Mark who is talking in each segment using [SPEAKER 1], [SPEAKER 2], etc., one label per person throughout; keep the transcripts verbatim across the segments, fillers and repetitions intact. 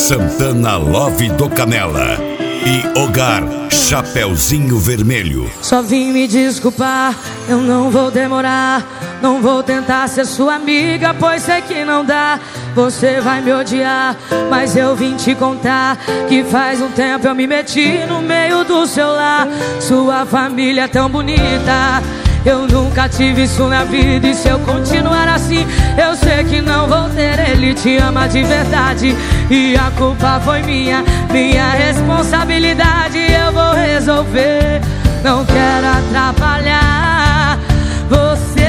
[SPEAKER 1] Santana Love do Canela e Hogar Chapeuzinho Vermelho.
[SPEAKER 2] Só vim me desculpar, eu não vou demorar. Não vou tentar ser sua amiga, pois sei que não dá. Você vai me odiar, mas eu vim te contar que faz um tempo eu me meti no meio do seu lar. Sua família é tão bonita, eu nunca tive isso na vida. E se eu continuar assim, eu sei que não vou ter. Ele te ama de verdade e a culpa foi minha, minha responsabilidade. Eu vou resolver, não quero atrapalhar você.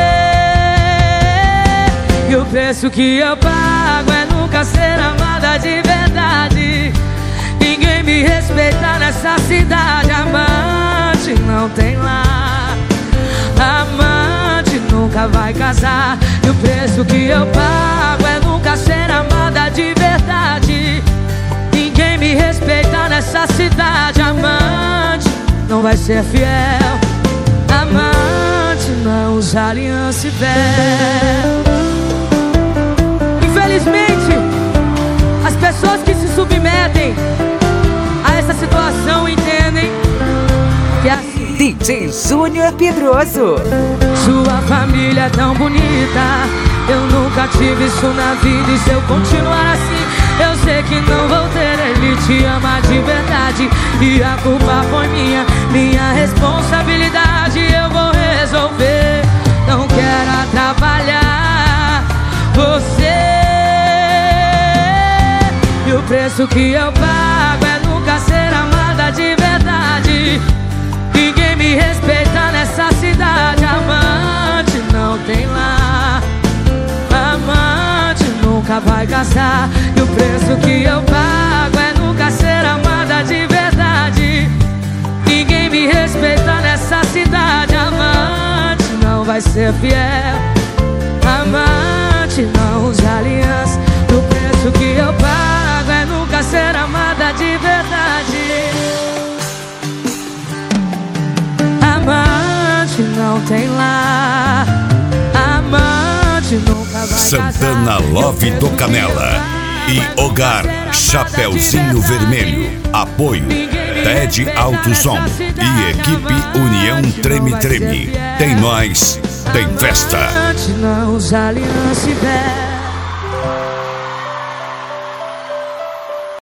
[SPEAKER 2] E o preço que eu pago é nunca ser amada de verdade. Ninguém me respeita nessa cidade. Amante não tem lá, amante nunca vai casar. E o preço que eu pago é nunca ser amada de verdade. Ninguém me respeita nessa cidade. Amante não vai ser fiel, amante não usa aliança e véu. Infelizmente, as pessoas que se submetem a essa situação entendem que é assim.
[SPEAKER 3] D J Júnior Pedroso.
[SPEAKER 2] Sua família é tão bonita, eu nunca tive isso na vida. E se eu continuar assim, eu sei que não vou ter. Ele te ama de verdade e a culpa foi minha, minha responsabilidade. Eu vou resolver, não quero atrapalhar você. E o preço que eu pago é nunca ser amada de verdade. Ninguém me respeita nessa cidade. Amante não tem lá, amante nunca vai casar. E o preço que eu pago é nunca ser amada de verdade. Ninguém me respeita nessa cidade. Amante não vai ser fiel, amante não usa aliança. E o preço que eu pago é nunca ser amada de verdade. Amante não tem lá, amante nunca vai casar.
[SPEAKER 1] Santana Love do Canela e Hogar Chapeuzinho Vermelho. Apoio Ted Alto Som e equipe União Treme Treme. Tem nós, tem festa.
[SPEAKER 2] Amante não usa aliança e véu.